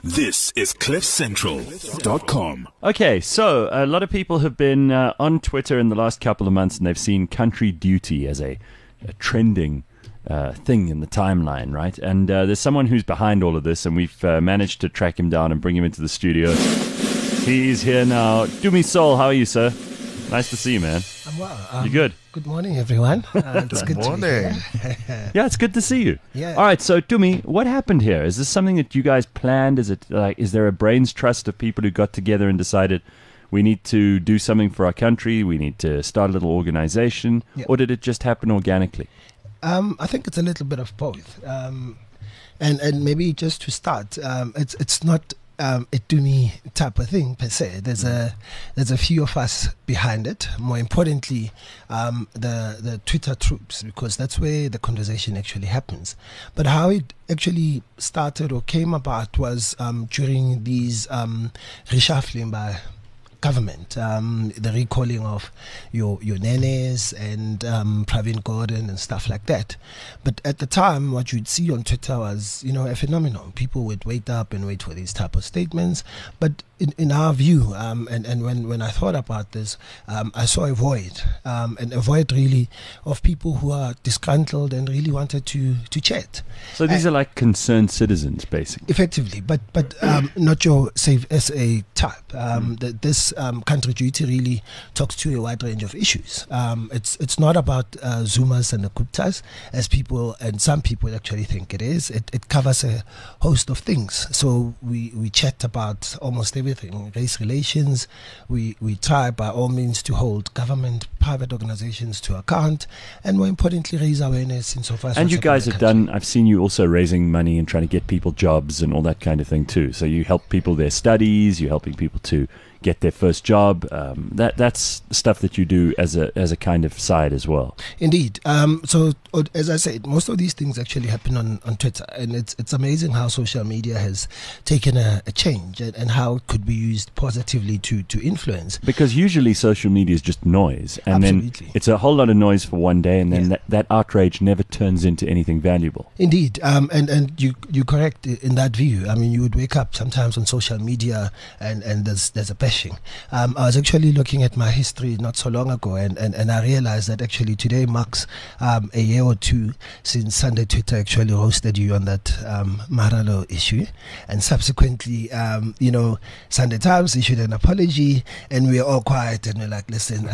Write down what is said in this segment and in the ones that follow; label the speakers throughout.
Speaker 1: This is CliffCentral.com.
Speaker 2: Okay, so a lot of people have been on Twitter in the last couple of months, and they've seen Country Duty as a trending thing in the timeline, right? And there's someone who's behind all of this, and we've managed to track him down and bring him into the studio. He's here now. Dumi Soul, how are you, sir? Nice to see you, man.
Speaker 3: I'm well.
Speaker 2: You good?
Speaker 3: Good morning, everyone. It's good
Speaker 4: morning.
Speaker 3: to be here.
Speaker 2: Yeah, it's good to see you.
Speaker 3: Yeah.
Speaker 2: All right, so Dumi, what happened here? Is this something that you guys planned? Is it is there a brains trust of people who got together and decided we need to do something for our country, we need to start a little organization, or did it just happen organically?
Speaker 3: I think it's a little bit of both. And maybe just to start, it's not a Dumi type of thing per se. There's a few of us behind it. More importantly, the Twitter troops, because that's where the conversation actually happens. But how it actually started or came about was during these reshuffling by government, the recalling of your nenes and Pravin Gordhan and stuff like that. But at the time, what you'd see on Twitter was, a phenomenon. People would wait up and wait for these type of statements. But in our view, and when I thought about this, I saw a void, and a void really of people who are disgruntled and really wanted to chat.
Speaker 2: So these are like concerned citizens, basically.
Speaker 3: Effectively, but not your Save SA type. This Country Duty really talks to a wide range of issues. It's not about Zumas and the Guptas, as people and some people actually think it is. It covers a host of things. So we chat about almost everything. Race relations. We try by all means to hold government, private organizations to account, and more importantly, raise awareness insofar as.
Speaker 2: And you guys have done. I've seen you also raising money and trying to get people jobs and all that kind of thing too. So you help people their studies. You're helping people to get their first job. That's stuff that you do as a kind of side as well.
Speaker 3: Indeed. So as I said, most of these things actually happen on Twitter, and it's amazing how social media has taken a change and how it could be used positively to influence.
Speaker 2: Because usually social media is just noise, and
Speaker 3: Absolutely.
Speaker 2: then it's a whole lot of noise for one day, and then that outrage never turns into anything valuable.
Speaker 3: Indeed. And you're correct in that view. I mean, you would wake up sometimes on social media and there's a bashing. I was actually looking at my history not so long ago, and I realized that actually today marks a year or two since Sunday Twitter actually hosted you on that Maralo issue, and subsequently, Sunday Times issued an apology, and we were all quiet, and we're like, listen,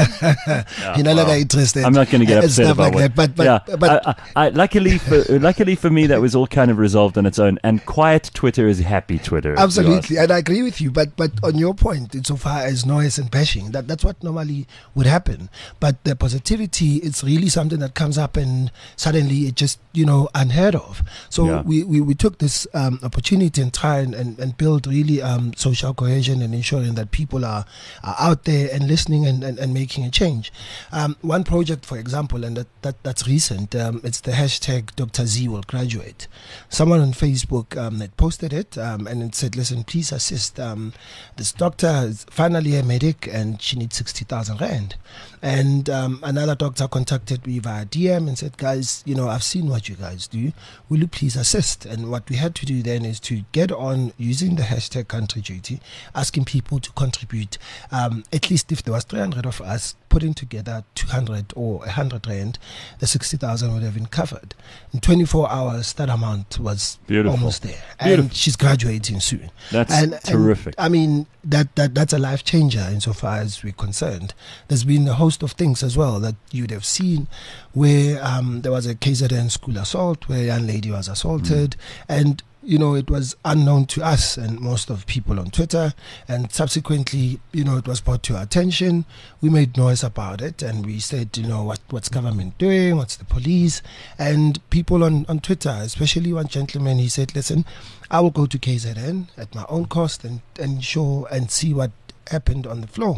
Speaker 3: you're not interested.
Speaker 2: I'm not going to get upset about
Speaker 3: like that, but
Speaker 2: luckily for me, that was all kind of resolved on its own. And quiet Twitter is happy Twitter.
Speaker 3: Absolutely, and I agree with you. But on your point, insofar as noise and bashing, that's what normally would happen. But the positivity, it's really something that comes up and suddenly it just, unheard of. So we took this opportunity and try and build really social cohesion and ensuring that people are out there and listening and making a change. One project, for example, and that's recent, it's the hashtag Dr. Z will graduate. Someone on Facebook had posted it and it said, listen, please assist this doctor is finally a medic and she needs 60,000 rand. And another doctor contacted me via DM and said, guys, I've seen what you guys do. Will you please assist? And what we had to do then is to get on using the hashtag Country Duty, asking people to contribute, at least if there was 300 of us putting together 200 or 100 rand, the 60,000 would have been covered. In 24 hours, that amount was almost there. And she's graduating soon.
Speaker 2: That's terrific.
Speaker 3: I mean, that's a life changer insofar as we're concerned. There's been a host of things as well that you'd have seen where there was a KZN school assault where a young lady was assaulted, and it was unknown to us and most of people on Twitter, and subsequently, it was brought to our attention. We made noise about it, and we said, what's government doing? What's the police? And people on Twitter, especially one gentleman, he said, listen, I will go to KZN at my own cost and show and see what happened on the floor.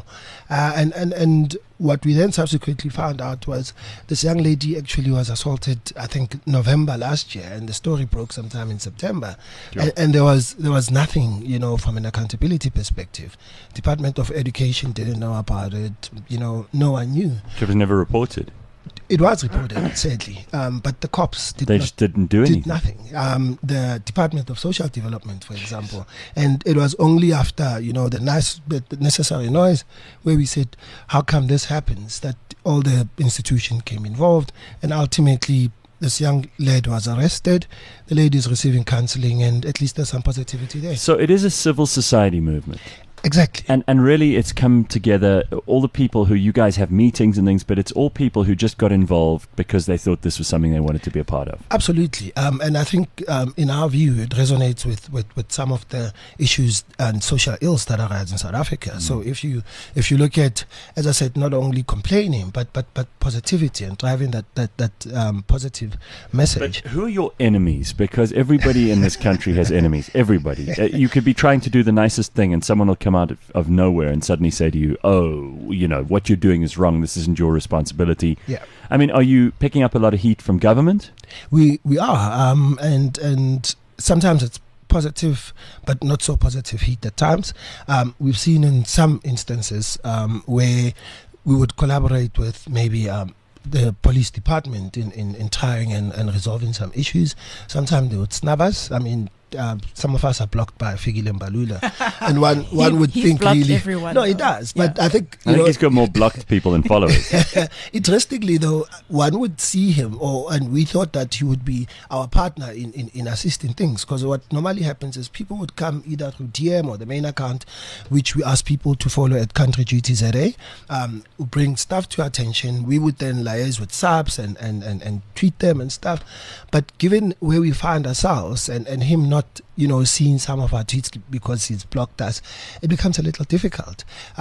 Speaker 3: And what we then subsequently found out was this young lady actually was assaulted, I think, November last year, and the story broke sometime in September. Sure. And there was nothing, from an accountability perspective. Department of Education didn't know about it. No one knew.
Speaker 2: It was never reported.
Speaker 3: It was reported, sadly, but the cops
Speaker 2: just didn't do anything.
Speaker 3: Did nothing. The Department of Social Development, for example, and it was only after the necessary noise where we said, how come this happens, that all the institution came involved, and ultimately this young lad was arrested. The lady is receiving counseling, and at least there's some positivity there.
Speaker 2: So it is a civil society movement.
Speaker 3: Exactly.
Speaker 2: And really it's come together, all the people who you guys have meetings and things, but it's all people who just got involved because they thought this was something they wanted to be a part of.
Speaker 3: Absolutely. And I think in our view, it resonates with some of the issues and social ills that arise in South Africa. So if you look at, as I said, not only complaining, but positivity and driving that positive message.
Speaker 2: But who are your enemies? Because everybody in this country has enemies. Everybody. You could be trying to do the nicest thing and someone will come out of nowhere and suddenly say to you, what you're doing is wrong, this isn't your responsibility.
Speaker 3: Yeah.
Speaker 2: I mean, are you picking up a lot of heat from government?
Speaker 3: We are, and sometimes it's positive, but not so positive heat at times. We've seen in some instances where we would collaborate with maybe the police department in trying and resolving some issues. Sometimes they would snub us. I mean, some of us are blocked by Fikile Mbalula, and one would think really
Speaker 4: everyone,
Speaker 3: no, he does, but I think
Speaker 2: he's got more blocked people than followers.
Speaker 3: Interestingly, though, one would see him, and we thought that he would be our partner in assisting things, because what normally happens is people would come either through DM or the main account, which we ask people to follow at Country Duty ZA, bring stuff to our attention. We would then liaise with subs and tweet them and stuff. But given where we find ourselves and him not seeing some of our tweets because he's blocked us, it becomes a little difficult.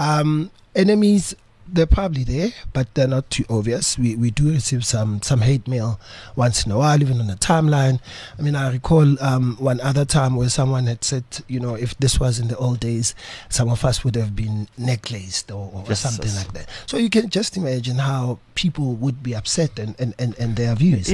Speaker 3: Enemies, they're probably there, but they're not too obvious. We do receive some hate mail once in a while, even on the timeline. I mean, I recall one other time where someone had said, if this was in the old days, some of us would have been necklaced or something like that. So you can just imagine how people would be upset and their views.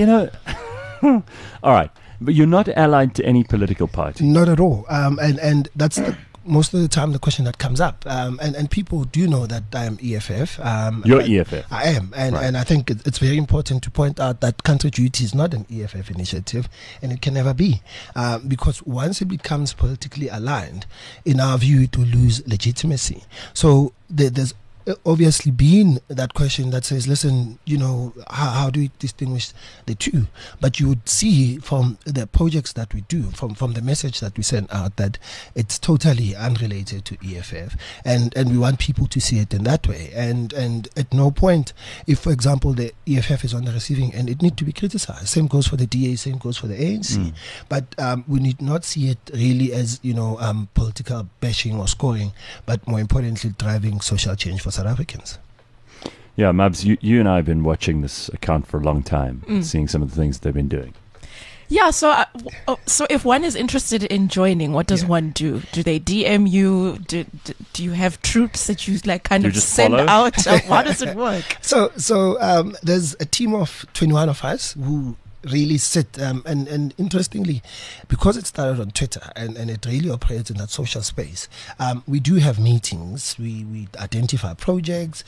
Speaker 2: All right. But you're not allied to any political party.
Speaker 3: Not at all. And that's most of the time the question that comes up. And people do know that I am EFF.
Speaker 2: You're EFF.
Speaker 3: I am. And I think it's very important to point out that Country Duty is not an EFF initiative, and it can never be. Because once it becomes politically aligned, in our view, it will lose legitimacy. So there's obviously been that question that says, listen, how do we distinguish the two? But you would see from the projects that we do, from the message that we send out, that it's totally unrelated to EFF, and we want people to see it in that way. And at no point, if for example the EFF is on the receiving end, it needs to be criticized. Same goes for the DA, same goes for the ANC. But we need not see it really as political bashing or scoring, but more importantly, driving social change for South Africans.
Speaker 2: Yeah, Mabs, you and I have been watching this account for a long time, seeing some of the things they've been doing.
Speaker 4: Yeah, so if one is interested in joining, what does one do? Do they DM you? Do you have troops that you kind of send
Speaker 2: follow?
Speaker 4: out? How does it work?
Speaker 3: So there's a team of 21 of us who really sit and interestingly, because it started on Twitter and it really operates in that social space, we do have meetings, we identify projects,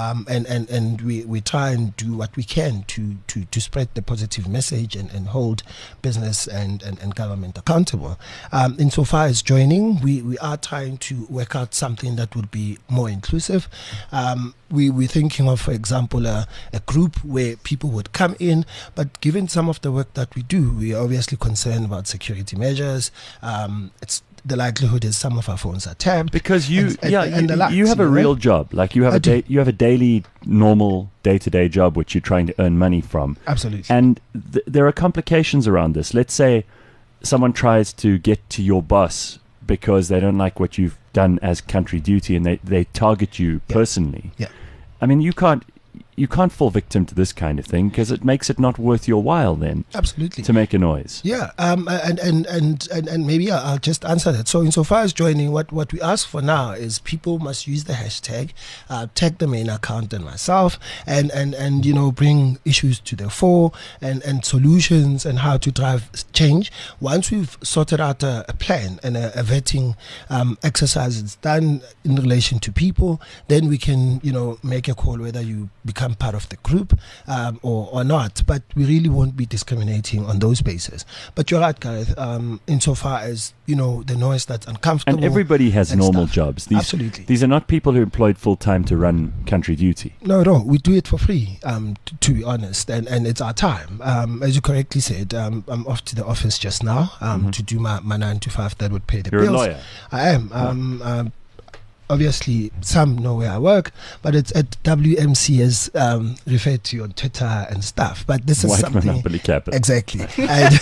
Speaker 3: and we try and do what we can to spread the positive message and hold business and government accountable. Insofar as joining, we are trying to work out something that would be more inclusive. We're thinking of, for example, a group where people would come in, but given some of the work that we do, we are obviously concerned about security measures. The likelihood is some of our phones are tabbed
Speaker 2: because you have a
Speaker 3: right?
Speaker 2: real job. Like you have a daily, normal, day-to-day job which you're trying to earn money from.
Speaker 3: Absolutely.
Speaker 2: And there are complications around this. Let's say someone tries to get to your boss because they don't like what you've done as Country Duty, and they target you personally.
Speaker 3: Yeah.
Speaker 2: I mean, you can't fall victim to this kind of thing because it makes it not worth your while then.
Speaker 3: Absolutely.
Speaker 2: To make a noise.
Speaker 3: Yeah. And maybe I'll just answer that. So insofar as joining, what we ask for now is people must use the hashtag, tag the main account and myself, and bring issues to the fore and solutions and how to drive change. Once we've sorted out a plan and a vetting exercise is done in relation to people, then we can make a call whether you become become part of the group or not. But we really won't be discriminating on those bases. But you're right, Gareth, insofar as, the noise that's uncomfortable.
Speaker 2: And everybody has normal jobs.
Speaker 3: Absolutely.
Speaker 2: These are not people who are employed full-time to run Country Duty.
Speaker 3: No, we do it for free, to be honest, and it's our time. As you correctly said, I'm off to the office just now to do my 9 to 5 that would pay the bills.
Speaker 2: You're a lawyer.
Speaker 3: I am. Obviously, some know where I work, but it's at WMC as referred to on Twitter and stuff. But this is
Speaker 2: White
Speaker 3: something
Speaker 2: Monopoly Capital.
Speaker 3: Exactly. And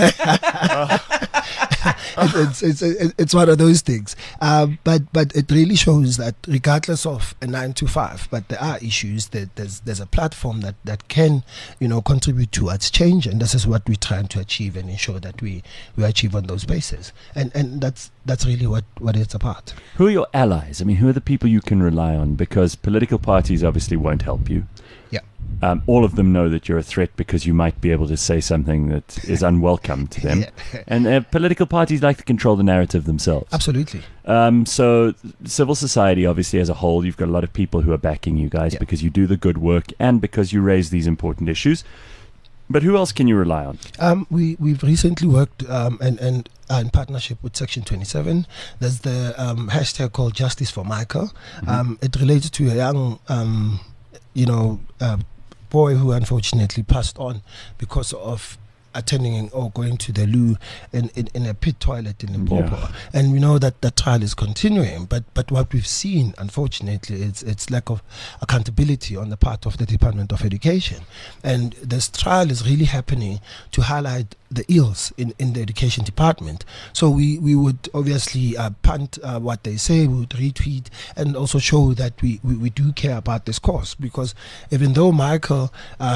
Speaker 3: it's one of those things. But it really shows that regardless of a 9 to 5, but there are issues. There's a platform that can contribute towards change, and this is what we're trying to achieve and ensure that we achieve on those bases. And that's really what it's about.
Speaker 2: Who are your allies? I mean, who are the people you can rely on? Because political parties obviously won't help you.
Speaker 3: Yeah.
Speaker 2: All of them know that you're a threat because you might be able to say something that is unwelcome to them.
Speaker 3: Yeah.
Speaker 2: And political parties like to control the narrative themselves.
Speaker 3: Absolutely.
Speaker 2: So civil society, obviously, as a whole, you've got a lot of people who are backing you guys because you do the good work and because you raise these important issues. But who else can you rely on?
Speaker 3: We've recently worked and in partnership with Section 27. There's the hashtag called Justice for Michael. It relates to a young, boy who unfortunately passed on because of attending or going to the loo in a pit toilet in Limpopo. Yeah. And we know that the trial is continuing, but what we've seen, unfortunately, it's lack of accountability on the part of the Department of Education. And this trial is really happening to highlight the ills in the education department. So we would obviously punt what they say, we would retweet and also show that we do care about this cause, because even though Michael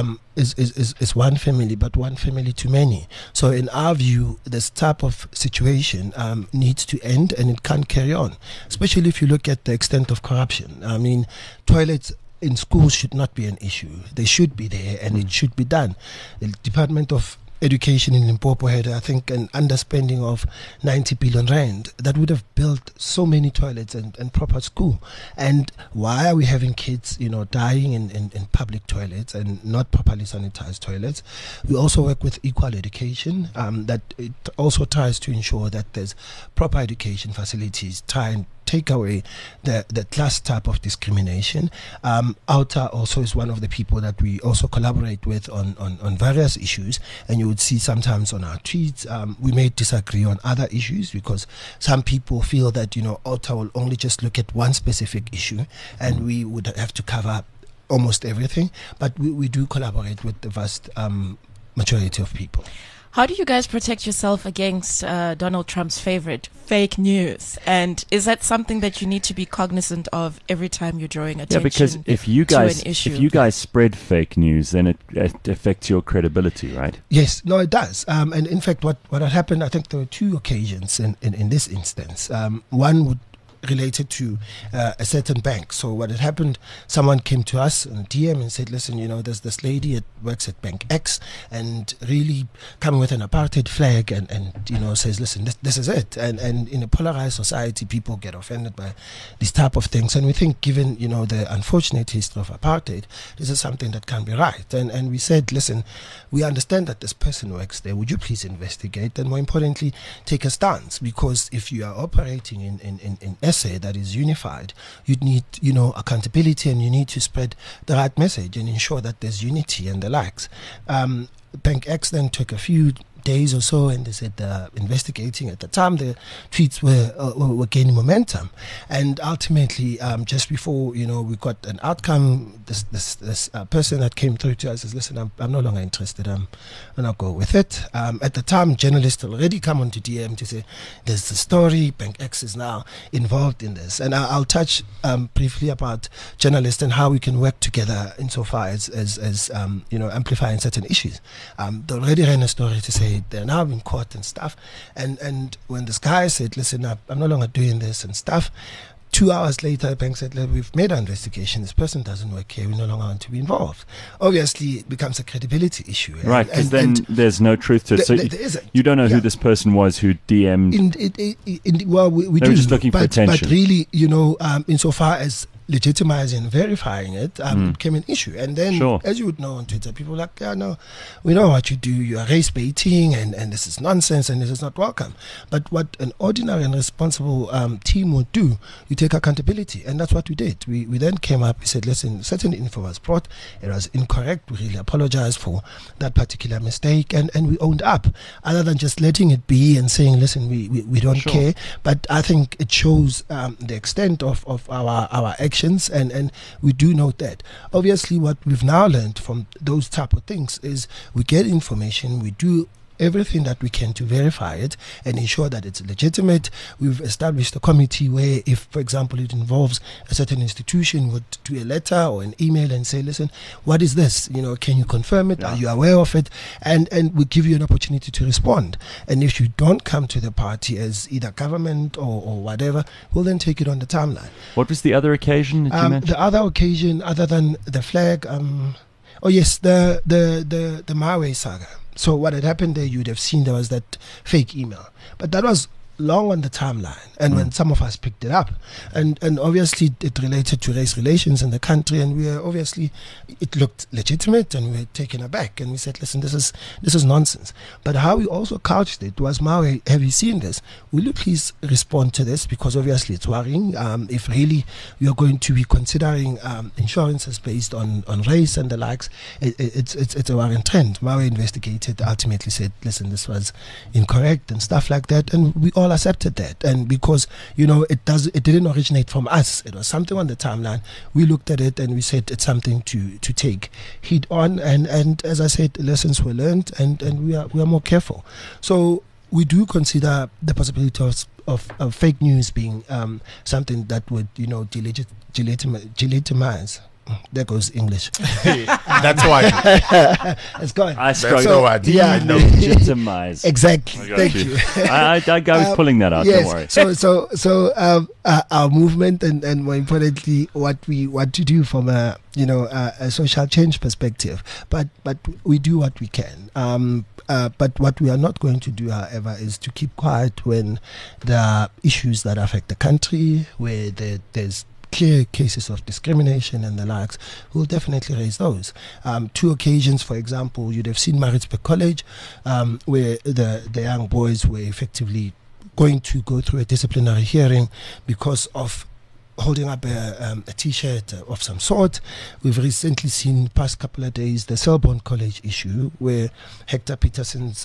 Speaker 3: is one family, but one family too many. So in our view, this type of situation needs to end, and it can't carry on, especially if you look at the extent of corruption. I mean, toilets in schools should not be an issue. They should be there, and it should be done. The Department of Education in Limpopo had, I think, an underspending of 90 billion rand that would have built so many toilets and proper school. And why are we having kids, dying in public toilets and not properly sanitized toilets? We also work with Equal Education, that it also tries to ensure that there's proper education facilities, try and take away the class type of discrimination. Outer also is one of the people that we also collaborate with on various issues, and you would see sometimes on our tweets we may disagree on other issues, because some people feel that Outer will only just look at one specific issue and we would have to cover almost everything, but we do collaborate with the vast majority of people.
Speaker 4: How do you guys protect yourself against Donald Trump's favorite, fake news? And is that something that you need to be cognizant of every time you're drawing attention?
Speaker 2: Yeah, because if you guys spread fake news, then it affects your credibility, right?
Speaker 3: Yes, no, it does. And in fact, what had happened, I think there were two occasions in this instance. One would related to a certain bank. So what had happened, someone came to us on DM and said, listen, there's this lady that works at Bank X and really coming with an apartheid flag and says, listen, this is it. And in a polarized society, people get offended by these type of things. And we think, given, the unfortunate history of apartheid, this is something that can be right. And we said, listen, we understand that this person works there. Would you please investigate? And more importantly, take a stance, because if you are operating in SA that is unified, you need accountability, and you need to spread the right message and ensure that there's unity and the likes. Bank X then took a few days or so, and they said investigating. At the time, the tweets were gaining momentum, and ultimately, just before we got an outcome, this person that came through to us says, "Listen, I'm no longer interested. I'm gonna go with it." At the time, journalists already come onto DM to say, "There's the story. Bank X is now involved in this," and I'll touch briefly about journalists and how we can work together insofar as amplifying certain issues. They already ran a story to say they're now in court and stuff, and when this guy said, listen, I'm no longer doing this and stuff, 2 hours later, the bank said, we've made an investigation, this person doesn't work here, we no longer want to be involved. Obviously, it becomes a credibility issue.
Speaker 2: Right, because then there's no truth to it. So you don't know who this person was who DM'd.
Speaker 3: Well, we do.
Speaker 2: Just looking for attention.
Speaker 3: But really, insofar as legitimizing and verifying it, became an issue. And then, as you would know on Twitter, people were like, yeah, no, we know what you do. You are race baiting, and this is nonsense, and this is not welcome. But what an ordinary and responsible team would do, you take accountability. And that's what we did. We then came up, we said, listen, certain info was brought, it was incorrect. We really apologize for that particular mistake. And we owned up, other than just letting it be and saying, listen, we don't care. But I think it shows the extent of our actions, and we do note that. Obviously, what we've now learned from those type of things is we get information, we do everything that we can to verify it and ensure that it's legitimate. We've established a committee where, if, for example, it involves a certain institution, would do a letter or an email and say, listen, what is this? Can you confirm it? Are you aware of it? And we give you an opportunity to respond. And if you don't come to the party as either government or whatever, we'll then take it on the timeline.
Speaker 2: What was the other occasion that you mentioned?
Speaker 3: The other occasion, other than the flag, the Mawe saga. So what had happened there, you'd have seen there was that fake email. But that was long on the timeline, and when some of us picked it up, and obviously it related to race relations in the country, and it looked legitimate, and we were taken aback, and we said, listen, this is nonsense. But how we also couched it was, Mawe, have you seen this? Will you please respond to this, because obviously it's worrying. If really you're going to be considering insurances based on race and the likes, it's a worrying trend. Mawe investigated, ultimately said, listen, this was incorrect and stuff like that, and we all accepted that. And because it didn't originate from us, it was something on the timeline. We looked at it and we said it's something to take heed on, and as I said, lessons were learned, and we are more careful. So we do consider the possibility of fake news being something that would delegitimize. There goes English.
Speaker 5: That's why.
Speaker 3: It's gone.
Speaker 2: I struggle.
Speaker 5: So I know.
Speaker 2: Legitimize.
Speaker 3: Exactly. Thank you.
Speaker 2: I was pulling that out.
Speaker 3: Yes.
Speaker 2: Don't worry.
Speaker 3: So our movement, and more importantly, what we want to do from a social change perspective. But we do what we can. But what we are not going to do, however, is to keep quiet when there are issues that affect the country, where there's clear cases of discrimination and the likes. We'll definitely raise those. 2 occasions, for example, you'd have seen Maritzburg College, where the young boys were effectively going to go through a disciplinary hearing because of holding up a T-shirt of some sort. We've recently seen, past couple of days, the Selborne College issue, where Hector Peterson's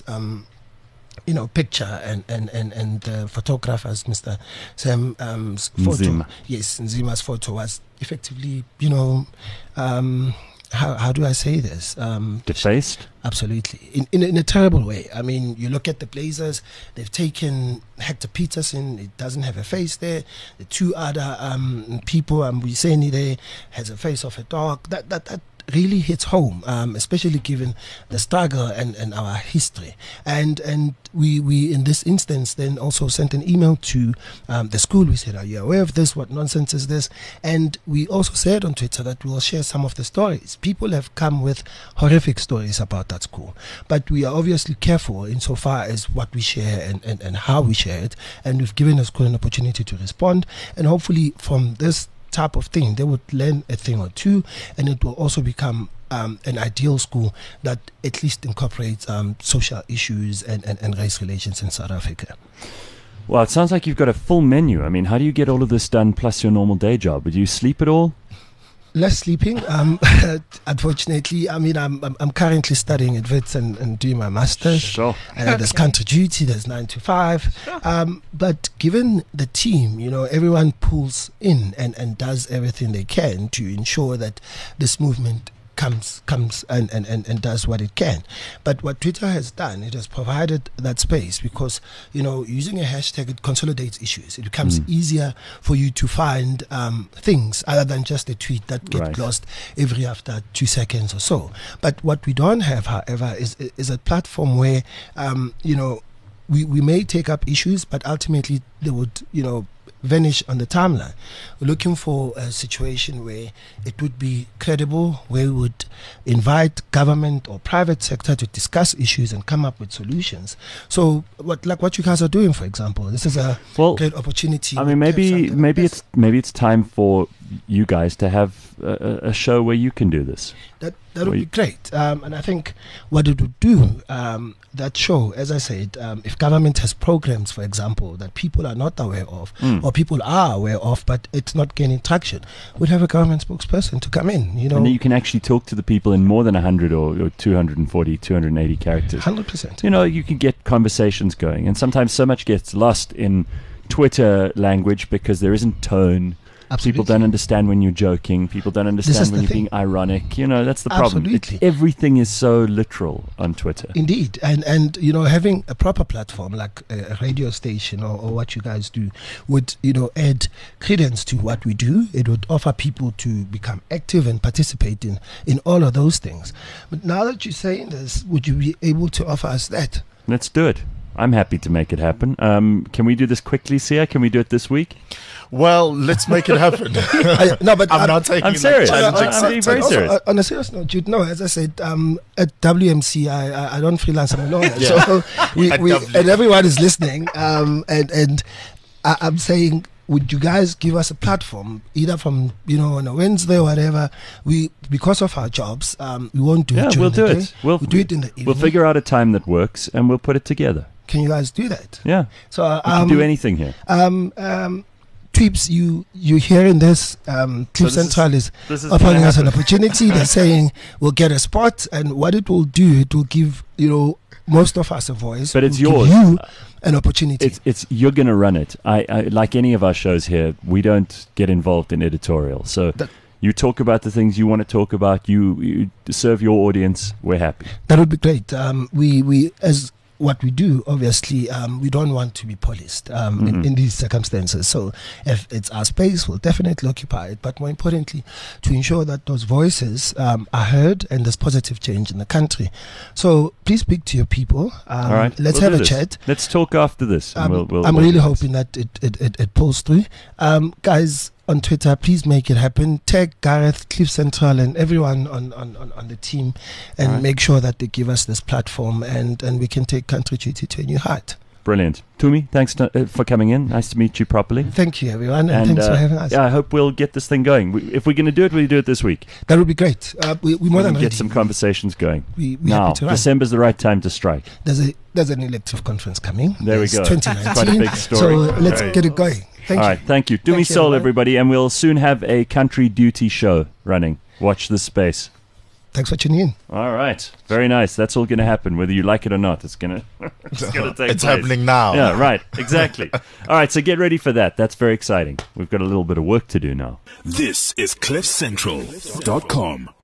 Speaker 3: picture and the photographer's Mr. Sam's photo.
Speaker 2: Nzima.
Speaker 3: Yes, Nzima's photo was effectively, how do I say this?
Speaker 2: Defaced?
Speaker 3: Absolutely. In a terrible way. I mean, you look at the Blazers, they've taken Hector Peterson, it doesn't have a face there. The 2 other people, Mbuyiseni there, has a face of a dog. That really hits home, especially given the struggle and our history. And we in this instance then also sent an email to the school. We said, are you aware of this? What nonsense is this? And we also said on Twitter that we will share some of the stories. People have come with horrific stories about that school. But we are obviously careful insofar as what we share and how we share it. And we've given the school an opportunity to respond. And hopefully from this type of thing, they would learn a thing or two, and it will also become an ideal school that at least incorporates social issues and race relations in South Africa.
Speaker 2: Well, it sounds like you've got a full menu. I mean, how do you get all of this done plus your normal day job? Do you sleep at all?
Speaker 3: Less sleeping, unfortunately. I mean, I'm currently studying at Wits and doing my master's.
Speaker 2: Sure.
Speaker 3: And there's country duty, there's 9 to 5. Sure. But given the team, everyone pulls in and does everything they can to ensure that this movement comes and does what it can. But what Twitter has done, it has provided that space because, using a hashtag, it consolidates issues. It becomes easier for you to find things other than just a tweet that gets lost every after 2 seconds or so. But what we don't have, however, is a platform where, we may take up issues, but ultimately they would, vanish on the timeline. We're looking for a situation where it would be credible, where we would invite government or private sector to discuss issues and come up with solutions. So what you guys are doing, for example, this is a great opportunity.
Speaker 2: I mean, maybe it's time for you guys to have a show where you can do this.
Speaker 3: That would be great. And I think what it would do, that show, as I said, if government has programs, for example, that people are not aware of, or people are aware of, but it's not gaining traction, we'd have a government spokesperson to come in, you know.
Speaker 2: And then you can actually talk to the people in more than 100 or 240, 280 characters.
Speaker 3: 100%.
Speaker 2: You know, you can get conversations going. And sometimes so much gets lost in Twitter language because there isn't tone.
Speaker 3: Absolutely.
Speaker 2: People don't understand when you're joking. People don't understand when you're being ironic. You know, that's the problem.
Speaker 3: Absolutely.
Speaker 2: Everything is so literal on Twitter.
Speaker 3: Indeed. And you know, having a proper platform like a radio station or what you guys do would, you know, add credence to what we do. It would offer people to become active and participate in all of those things. But now that you're saying this, would you be able to offer us that?
Speaker 2: Let's do it. I'm happy to make it happen. Can we do this quickly, Sia? Can we do it this week?
Speaker 5: Well, let's make it happen.
Speaker 3: No, but
Speaker 5: I'm not taking
Speaker 2: I'm serious.
Speaker 5: challenging
Speaker 2: I'm being very
Speaker 3: also,
Speaker 2: serious.
Speaker 3: on a serious note, Jude, no, as I said, at WMC, I don't freelance, I'm a lawyer.
Speaker 5: Yeah.
Speaker 3: So and everyone is listening. And I'm saying, would you guys give us a platform, either from, you know, on a Wednesday or whatever? Because of our jobs, we won't do it.
Speaker 2: Yeah, we'll do
Speaker 3: day.
Speaker 2: it. We'll
Speaker 3: do it in the evening.
Speaker 2: We'll figure out a time that works and we'll put it together.
Speaker 3: Can you guys do that?
Speaker 2: Yeah.
Speaker 3: So
Speaker 2: We can do anything here.
Speaker 3: Tweeps, you hearing this? Cliff Central is offering
Speaker 2: gonna
Speaker 3: us an
Speaker 2: happen.
Speaker 3: opportunity. They're saying we'll get a spot, and what it will do, it will give, you know, most of us a voice.
Speaker 2: But it's
Speaker 3: It will
Speaker 2: yours.
Speaker 3: give you an opportunity.
Speaker 2: It's you're going to run it. I like any of our shows here, we don't get involved in editorial. So you talk about the things you want to talk about. You serve your audience. We're happy.
Speaker 3: That would be great. We as what we do, obviously, we don't want to be policed in these circumstances. So if it's our space, we'll definitely occupy it. But more importantly, to ensure that those voices are heard and there's positive change in the country. So please speak to your people.
Speaker 2: All right.
Speaker 3: Let's
Speaker 2: we'll
Speaker 3: have
Speaker 2: do
Speaker 3: a
Speaker 2: this.
Speaker 3: chat.
Speaker 2: Let's talk after this. And we'll
Speaker 3: I'm
Speaker 2: we'll
Speaker 3: really
Speaker 2: do this.
Speaker 3: hoping that it pulls through. Guys, on Twitter, please make it happen. Tag Gareth, Cliff Central, and everyone on the team, and make sure that they give us this platform, and we can take Country Duty to a new height.
Speaker 2: Brilliant. Tumi, thanks for coming in. Nice to meet you properly.
Speaker 3: Thank you, everyone, and thanks for having us.
Speaker 2: Yeah, I hope we'll get this thing going. If we're going to do it, we'll do it this week.
Speaker 3: That would be great. We're more than
Speaker 2: Get
Speaker 3: ready.
Speaker 2: some conversations going.
Speaker 3: We're
Speaker 2: Now,
Speaker 3: happy to run.
Speaker 2: December's the right time to strike.
Speaker 3: There's an elective conference coming.
Speaker 2: There we
Speaker 3: It's
Speaker 2: go.
Speaker 3: 2019.
Speaker 2: Quite a big story.
Speaker 3: So let's
Speaker 5: Right.
Speaker 3: get it going. Thank
Speaker 2: All
Speaker 3: you.
Speaker 2: right, thank you. Do me
Speaker 3: Thank you,
Speaker 2: soul,
Speaker 3: everyone.
Speaker 2: everybody, and we'll soon have a Country Duty show running. Watch this space.
Speaker 3: Thanks for tuning in.
Speaker 2: All right, very nice. That's all going to happen, whether you like it or not. It's going to take place.
Speaker 5: It's happening now.
Speaker 2: Yeah, right. Exactly. All right, so get ready for that. That's very exciting. We've got a little bit of work to do now.
Speaker 1: This is CliffCentral.com.